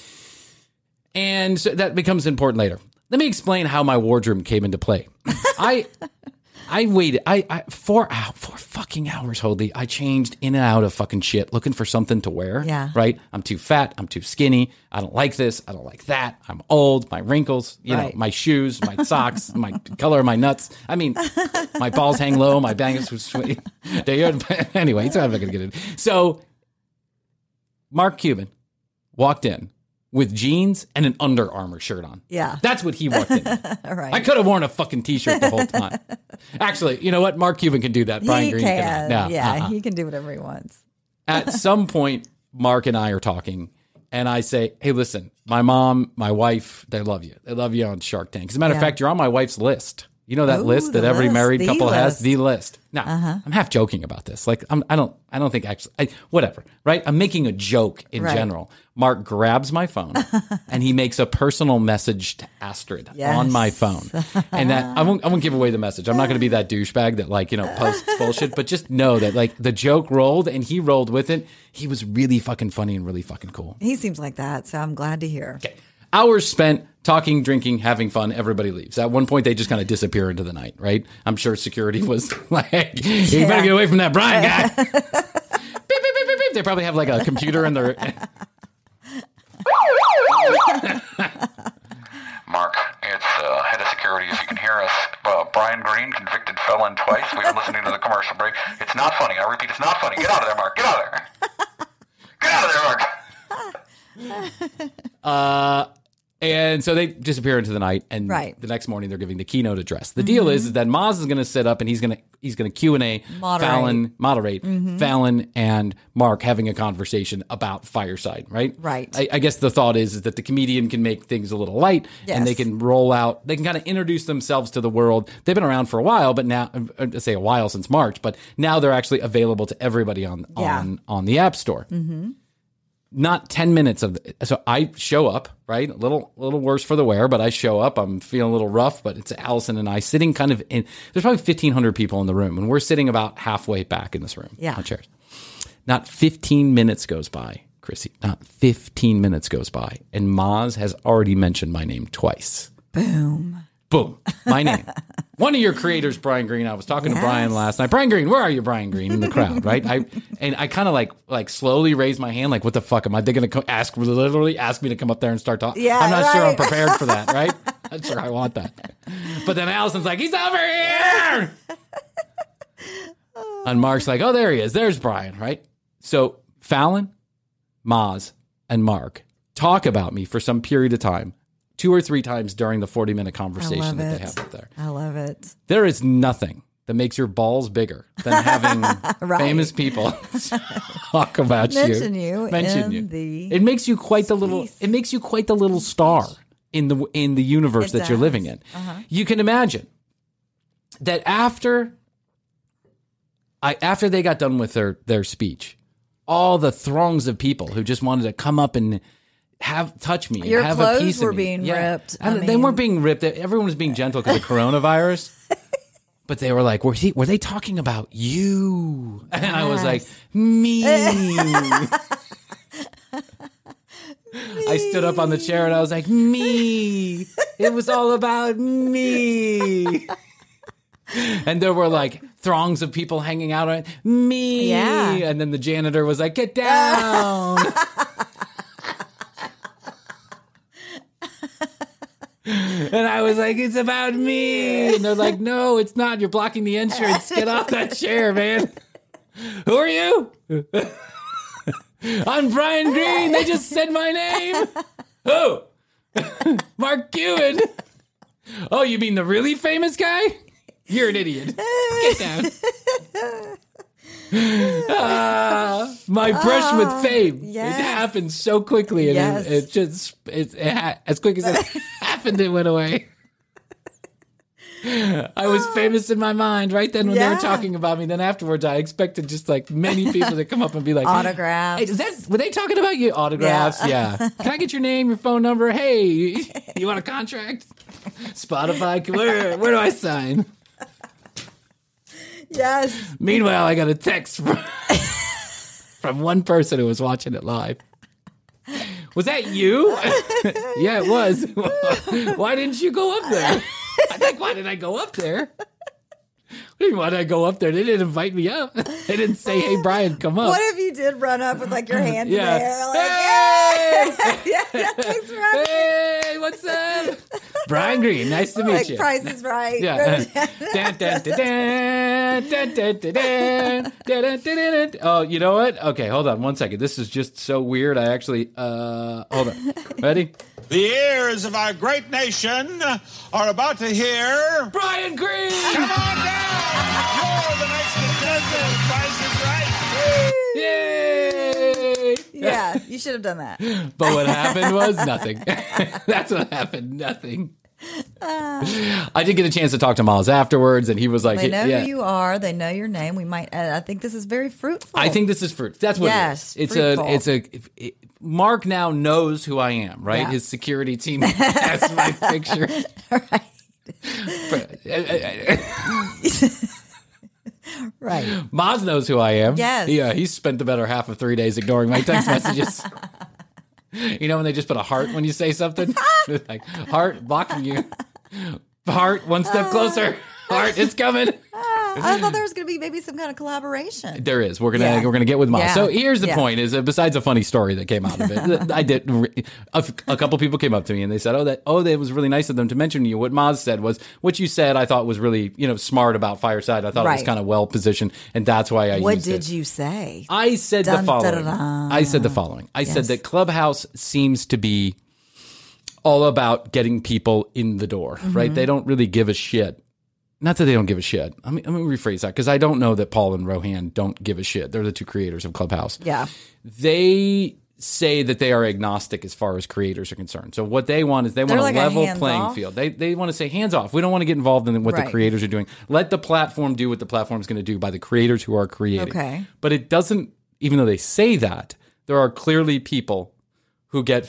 And so that becomes important later. Let me explain how my wardrobe came into play. I waited. I 4 fucking hours, Holy. I changed in and out of fucking shit looking for something to wear. Yeah. Right? I'm too fat. I'm too skinny. I don't like this. I don't like that. I'm old. My wrinkles, my shoes, my socks, my color of my nuts. I mean, my balls hang low. My bangles was sweaty. Anyway, it's not going to get it. So, Mark Cuban walked in with jeans and an Under Armour shirt on. Yeah. That's what he walked in. Right. I could have worn a fucking t-shirt the whole time. Actually, you know what? Mark Cuban can do that. Brian Green can. No, He can do whatever he wants. At some point, Mark and I are talking, and I say, hey, listen, my mom, my wife, they love you. They love you on Shark Tank. As a matter of fact, you're on my wife's list. You know that list that every married couple has? The list. Now, I'm half joking about this. Like, I don't think actually, whatever, right? I'm making a joke in general. Mark grabs my phone and he makes a personal message to Astrid on my phone. And that, I won't give away the message. I'm not going to be that douchebag that posts bullshit, but just know that like the joke rolled and he rolled with it. He was really fucking funny and really fucking cool. He seems like that. So I'm glad to hear. Okay. Hours spent talking, drinking, having fun. Everybody leaves. At one point, they just kind of disappear into the night, right? I'm sure security was like, you better get away from that Brian guy. Beep, beep, beep, beep, beep. They probably have like a computer in their... Mark, it's head of security. If you can hear us, Brian Green, convicted felon twice. We've been listening to the commercial. commercial break. It's not funny. I repeat, it's not funny. Get out of there, Mark. Get out of there. Get out of there, Mark. And so they disappear into the night, and the next morning they're giving the keynote address. The deal is that Maz is going to sit up and he's going to Q&A moderate Fallon and Mark having a conversation about Fireside, right? Right. I guess the thought is that the comedian can make things a little light, and they can they can kind of introduce themselves to the world. They've been around for a while, but now, I say a while since March, but now they're actually available to everybody on the App Store. Mm-hmm. Not 10 minutes so I show up, right? A little worse for the wear, but I show up. I'm feeling a little rough, but it's Allison and I sitting kind of there's probably 1,500 people in the room, and we're sitting about halfway back in this room on chairs. Not 15 minutes goes by, Chrissy. Not 15 minutes goes by, and Maz has already mentioned my name twice. Boom. My name. One of your creators, Brian Green. I was talking to Brian last night. Brian Green, where are you, Brian Green? In the crowd, right? I kind of like slowly raise my hand, like, what the fuck am I? They're going to literally ask me to come up there and start talking. Yeah, I'm not sure I'm prepared for that, right? Not sure I want that. But then Allison's like, he's over here. And Mark's like, oh, there he is. There's Brian, right? So Fallon, Maz, and Mark talk about me for some period of time. 2 or 3 times during the 40-minute conversation that they have up there. I love it. There is nothing that makes your balls bigger than having famous people talk about Mention you. It makes you quite the little. It makes you quite the little star in the universe that you're living in. Uh-huh. You can imagine that after they got done with their speech, all the throngs of people who just wanted to come up and touch me. Your have clothes a piece were of me. being ripped. They weren't being ripped. Everyone was being gentle because of coronavirus. But they were like, were they talking about you? And I was like, me. I stood up on the chair and I was like, me. It was all about me. And there were like throngs of people hanging out on me. Yeah. And then the janitor was like, get down. And I was like, it's about me. And they're like, no, it's not. You're blocking the entrance. Get off that chair, man. Who are you? I'm Brian Green. They just said my name. Who? Mark Cuban. Oh, you mean the really famous guy? You're an idiot. Get down. My brush with fame. Yes. It happened so quickly, and as quick as it happened, it went away. I was famous in my mind right then when they were talking about me. Then afterwards, I expected just like many people to come up and be like, autographs. Hey, were they talking about you? Autographs, yeah. Can I get your name, your phone number? Hey, you want a contract? Spotify, where do I sign? Yes. Meanwhile, I got a text from one person who was watching it live. Was that you? Yeah, it was. Why didn't you go up there? I'm like, why did I go up there? Why did I go up there? They didn't invite me up. They didn't say, hey, Brian, come up. What if you did run up with like your hands in the air? Like, hey! Thanks for having me. Hey, what's up? Brian Green, nice to meet you. Price is Right. Yeah. Oh, you know what? Okay, hold on 1 second. This is just so weird. I actually, hold on. Ready? The ears of our great nation are about to hear Brian Green. Come on down. You're the next contestant. Price is Right. Yay! Yeah, you should have done that. But what happened was nothing. That's what happened. Nothing. I did get a chance to talk to Miles afterwards, and he was like, they know who you are. They know your name. We might. I think this is very fruitful. I think this is fruit. That's what it is. It's Mark now knows who I am, right? Yeah. His security team has my picture. Right. Right. Maz knows who I am. Yes. Yeah, he's spent the better half of 3 days ignoring my text messages. You know when they just put a heart when you say something? Like, heart blocking you. Heart, one step closer. Heart, it's coming. I thought there was going to be maybe some kind of collaboration. There is. We're gonna get with Moz. Yeah. So here's the point: is besides a funny story that came out of it, I did. A couple people came up to me and they said, that was really nice of them to mention you. What Moz said was what you said. I thought was really smart about Fireside. I thought it was kind of well positioned, and that's why I. What used did it. you say? I said the following. I said the following. I said Yes. that Clubhouse seems to be all about getting people in the door, right? They don't really give a shit. Not that they don't give a shit. Let me rephrase that because I don't know that Paul and Rohan don't give a shit. They're the two creators of Clubhouse. Yeah. They say that they are agnostic as far as creators are concerned. So what they want is they want like a a level hands playing off? field. They want to say hands off. We don't want to get involved in what the creators are doing. Let the platform do what the platform is going to do by the creators who are creating. Okay. But it doesn't, even though they say that, there are clearly people who get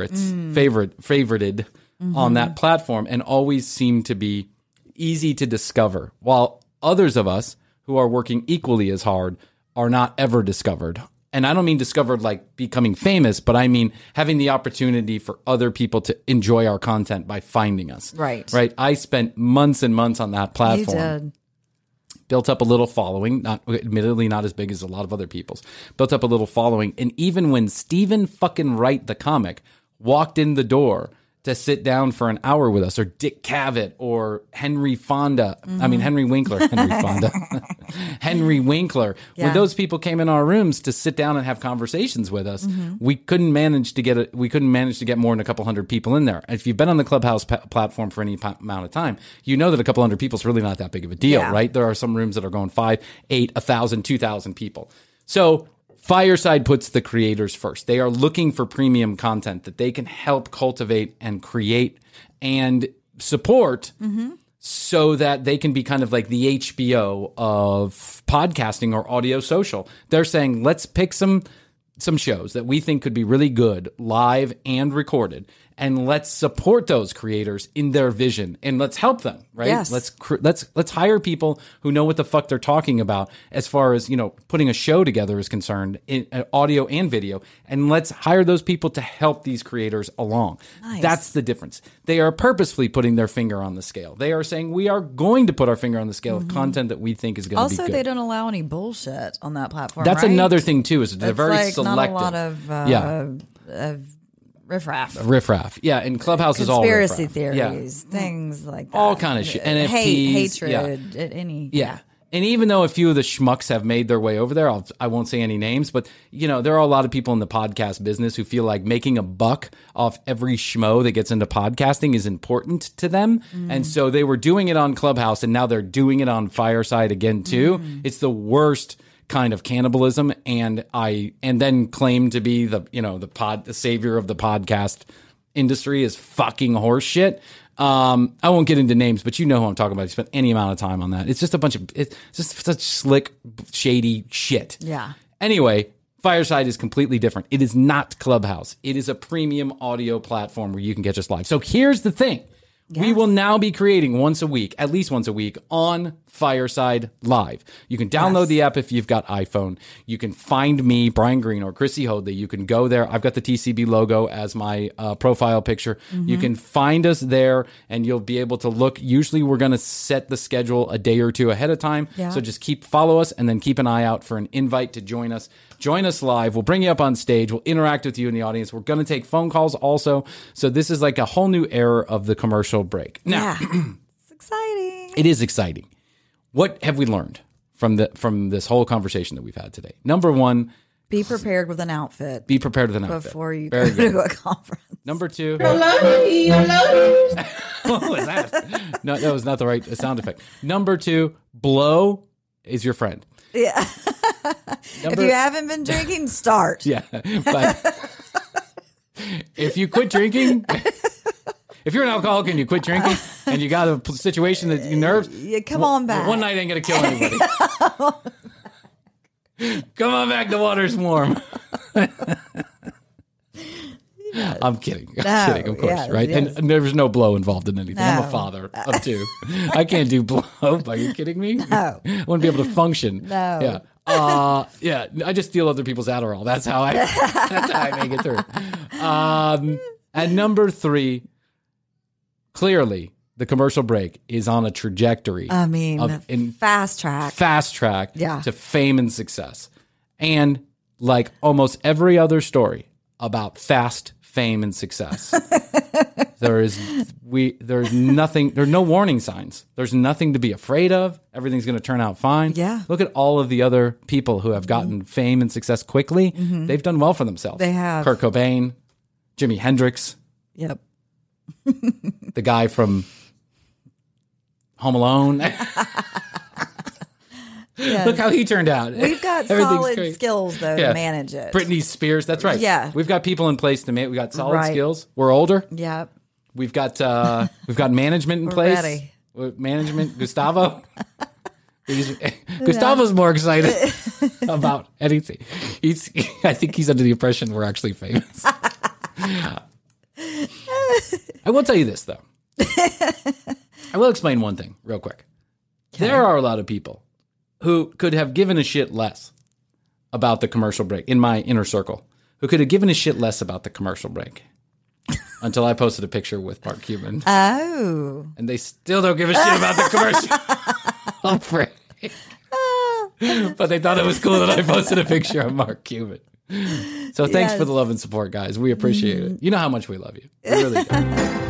favorited on that platform and always seem to be easy to discover, while others of us who are working equally as hard are not ever discovered. And I don't mean discovered like becoming famous, but I mean having the opportunity for other people to enjoy our content by finding us. Right. Right. I spent months and months on that platform. You did. Built up a little following, admittedly not as big as a lot of other people's. Built up a little following. And even when Stephen fucking Wright, the comic, walked in the door to sit down for an hour with us, or Dick Cavett, or Henry Fonda. I mean, Henry Winkler. Henry Fonda. Henry Winkler. Yeah. When those people came in our rooms to sit down and have conversations with us, we couldn't manage to get more than a couple hundred people in there. If you've been on the Clubhouse platform for any amount of time, you know that a couple hundred people is really not that big of a deal, right? There are some rooms that are going 5, 8, 1,000, 2,000 people. So Fireside puts the creators first. They are looking for premium content that they can help cultivate and create and support so that they can be kind of like the HBO of podcasting or audio social. They're saying, let's pick some shows that we think could be really good, live and recorded, and let's support those creators in their vision and let's help them, right? Yes. Let's hire people who know what the fuck they're talking about as far as, putting a show together is concerned, in audio and video, and let's hire those people to help these creators along. Nice. That's the difference. They are purposefully putting their finger on the scale. They are saying we are going to put our finger on the scale of content that we think is going to be good. Also, they don't allow any bullshit on that platform. That's right? another thing too. Is they're very like selective. Not a lot of riffraff. Riffraff. Yeah, and Clubhouse is all conspiracy riffraff. theories, things like that. All kind of shit. NFTs. Hatred. Any. Yeah. And even though a few of the schmucks have made their way over there, I won't say any names, but there are a lot of people in the podcast business who feel like making a buck off every schmo that gets into podcasting is important to them. And so they were doing it on Clubhouse, and now they're doing it on Fireside again too. It's the worst kind of cannibalism, and then claim to be the savior of the podcast industry is fucking horse shit. I won't get into names, but you know who I'm talking about. You spent any amount of time on that. It's just it's just such slick, shady shit. Yeah. Anyway, Fireside is completely different. It is not Clubhouse. It is a premium audio platform where you can catch us live. So here's the thing. Yes. We will now be creating at least once a week on Fireside Live. You can download the app if you've got iPhone. You can find me, Brian Green or Chrissy Hoadley. You can go there. I've got the TCB logo as my profile picture. You can find us there and you'll be able to look. Usually we're going to set the schedule a day or two ahead of time. Yeah. So just follow us and then keep an eye out for an invite to join us. Join us live. We'll bring you up on stage. We'll interact with you in the audience. We're going to take phone calls also. So this is like a whole new era of the commercial break. Now, it's exciting. It is exciting. What have we learned from this whole conversation that we've had today? Number one, be prepared with an outfit. Be prepared with an outfit before you go to a conference. Number two. What was that? No, that was not the right sound effect. Number two, blow is your friend. Yeah. If you haven't been drinking, start. Yeah. But if you quit drinking, if you're an alcoholic and you quit drinking and you got a situation that you nerves, come on back. One night ain't going to kill anybody. Come on back. The water's warm. I'm kidding. I'm kidding, of course, right? Yes. And there's no blow involved in anything. No. I'm a father of two. I can't do blow. Are you kidding me? No. I wouldn't be able to function. No. Yeah. Yeah. I just steal other people's Adderall. That's how I make it through. And number three, clearly, the commercial break is on a trajectory. I mean, fast track to fame and success. And like almost every other story about fast fame and success, there's no warning signs. There's nothing to be afraid of. Everything's going to turn out fine. Yeah. Look at all of the other people who have gotten fame and success quickly. They've done well for themselves. They have. Kurt Cobain, Jimi Hendrix. Yep. The guy from Home Alone. Yes. Look how he turned out. We've got solid skills, though, to manage it. Britney Spears, that's right. Yeah. We've got people in place to manage. We've got solid skills. We're older. Yep. We've got management in place. Ready. Management, Gustavo. Gustavo's more excited about anything. I think he's under the impression we're actually famous. I will tell you this, though. I will explain one thing real quick. Okay. There are a lot of people who could have given a shit less about the commercial break in my inner circle, who could have given a shit less about the commercial break until I posted a picture with Mark Cuban. Oh. And they still don't give a shit about the commercial break. But they thought it was cool that I posted a picture of Mark Cuban. So thanks for the love and support, guys. We appreciate it. You know how much we love you. We really do.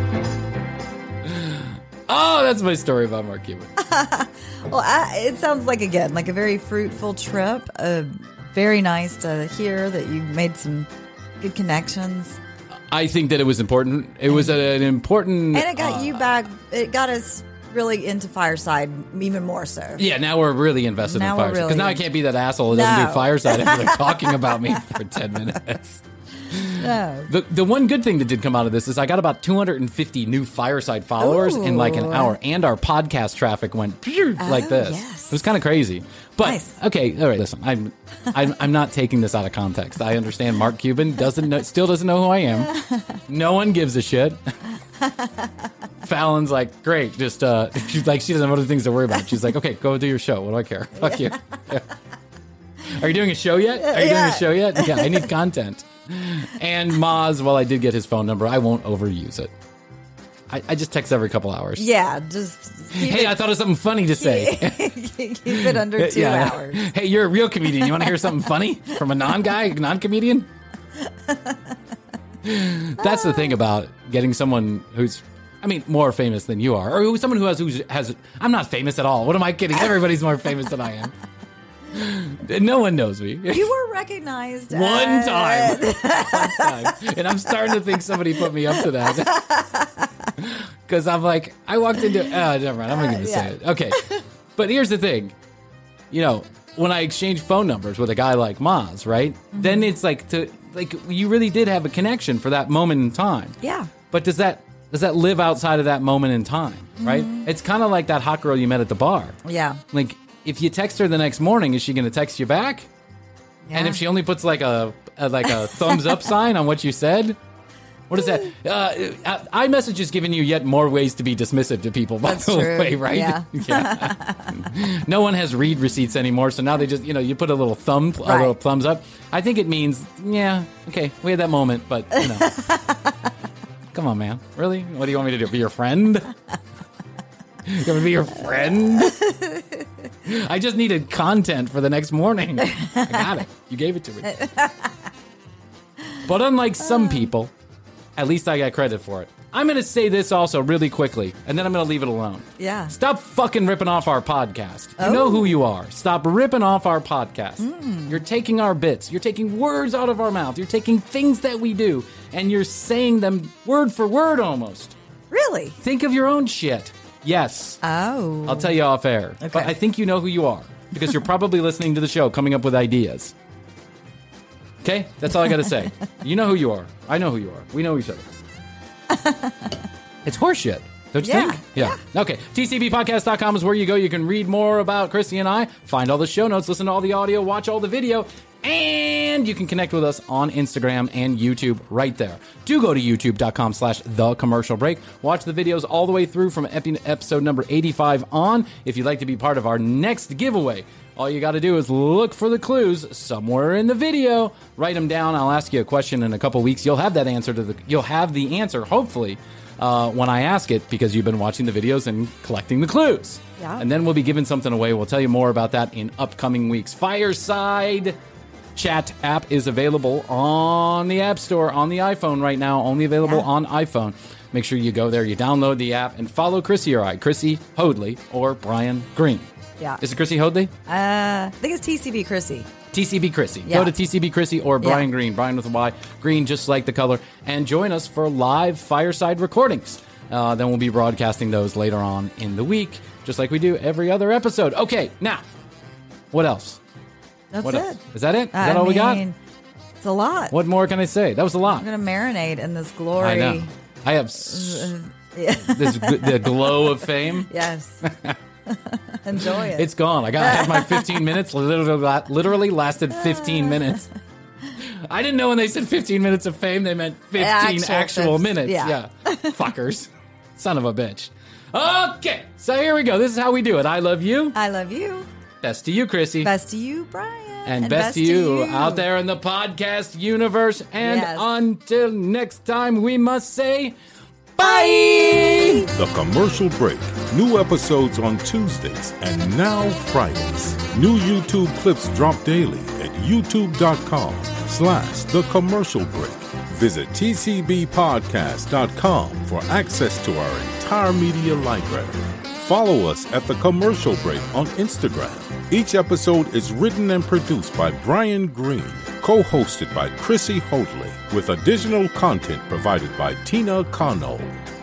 Oh, that's my story about Mark Cuban. Well, it sounds like, again, like a very fruitful trip. Very nice to hear that you made some good connections. I think that it was important. It was an important... And it got you back. It got us really into Fireside even more so. Yeah, now we're really invested in Fireside. Because now I can't be that asshole who doesn't do Fireside after they're talking about me for 10 minutes. No. The one good thing that did come out of this is I got about 250 new Fireside followers in like an hour, and our podcast traffic went like this. Yes. It was kind of crazy. But okay, all right. Listen, I'm not taking this out of context. I understand Mark Cuban still doesn't know who I am. No one gives a shit. Fallon's like, great. Just she's like, she doesn't have other things to worry about. She's like, okay, go do your show. What do I care? Fuck you. Yeah. Are you doing a show yet? Yeah, I need content. And Maz, while I did get his phone number, I won't overuse it. I just text every couple hours. Yeah, just... Hey, I thought of something funny to say. Keep it under 2 hours. Hey, you're a real comedian. You want to hear something funny from a non-comedian? That's the thing about getting someone who's, more famous than you are. Or someone who has... I'm not famous at all. What am I kidding? Everybody's more famous than I am. No one knows me. You were recognized one time. And I'm starting to think somebody put me up to that. Because I'm like, I walked into... never mind. I'm not going to say it. Okay. But here's the thing. When I exchange phone numbers with a guy like Maz, right? Mm-hmm. Then it's like you really did have a connection for that moment in time. Yeah. But does that live outside of that moment in time, right? Mm-hmm. It's kind of like that hot girl you met at the bar. Yeah. Like, if you text her the next morning, is she going to text you back? Yeah. And if she only puts like a thumbs up sign on what you said, what is that? iMessage is giving you yet more ways to be dismissive to people. By the way, right? Yeah. Yeah. No one has read receipts anymore, so now they just you put a little little thumbs up. I think it means okay, we had that moment, but come on, man, really? What do you want me to do? Be your friend? You want me to be your friend? I just needed content for the next morning. I got it. You gave it to me. But unlike some people, at least I got credit for it. I'm going to say this also really quickly, and then I'm going to leave it alone. Yeah. Stop fucking ripping off our podcast. You know who you are. Stop ripping off our podcast. You're taking our bits. You're taking words out of our mouth. You're taking things that we do, and you're saying them word for word almost. Really? Think of your own shit. Yes. Oh. I'll tell you off air. Okay. But I think you know who you are because you're probably listening to the show, coming up with ideas. Okay? That's all I got to say. You know who you are. I know who you are. We know each other. It's horseshit. Don't you think? Yeah. Okay. TCBpodcast.com is where you go. You can read more about Christy and I, find all the show notes, listen to all the audio, watch all the video, and you can connect with us on Instagram and YouTube right there. Do go to youtube.com/thecommercialbreak. Watch the videos all the way through from episode number 85 on. If you'd like to be part of our next giveaway, All you got to do is look for the clues somewhere in the video. Write them down. I'll ask you a question in a couple weeks. You'll have that answer you'll have the answer, hopefully, when I ask it, because you've been watching the videos and collecting the clues. Yeah. And then we'll be giving something away. We'll tell you more about that in upcoming weeks. Fireside Chat app is available on the App Store on the iPhone right now. Only available on iPhone. Make sure you go there, you download the app, and follow Chrissy or I, Chrissy Hoadley or Brian Green. Yeah. Is it Chrissy Hoadley? I think it's TCB Chrissy. TCB Chrissy. Yeah. Go to TCB Chrissy or Brian Green. Brian with a Y. Green, just like the color. And join us for live Fireside recordings. Then we'll be broadcasting those later on in the week, just like we do every other episode. Okay, now, what else? That's what it. Else? Is that it? Is that all we got? It's a lot. What more can I say? That was a lot. I'm going to marinate in this glory. I know. I have the glow of fame. Yes. Enjoy it. It's gone. I had my 15 minutes. Literally lasted 15 minutes. I didn't know when they said 15 minutes of fame, they meant 15 actual minutes. Yeah. Fuckers. Son of a bitch. Okay. So here we go. This is how we do it. I love you. I love you. Best to you, Chrissy. Best to you, Brian. And best to you out there in the podcast universe. And until next time, we must say bye. The Commercial Break. New episodes on Tuesdays and now Fridays. New YouTube clips drop daily at youtube.com/The Commercial Break. Visit tcbpodcast.com for access to our entire media library. Follow us at The Commercial Break on Instagram. Each episode is written and produced by Brian Green, co-hosted by Chrissy Hoadley, with additional content provided by Tina Connell.